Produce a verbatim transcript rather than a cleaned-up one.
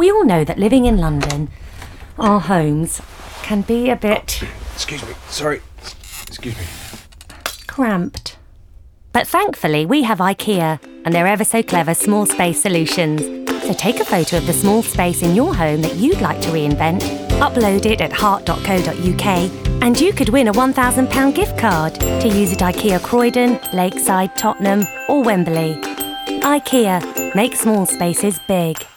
We all know that living in London, our homes, can be a bit... Excuse me, sorry. Excuse me. cramped. But thankfully, we have IKEA and their ever so clever small space solutions. So take a photo of the small space in your home that you'd like to reinvent, upload it at heart dot co dot uk, and you could win a one thousand pounds gift card to use at IKEA Croydon, Lakeside, Tottenham or Wembley. IKEA, make small spaces big.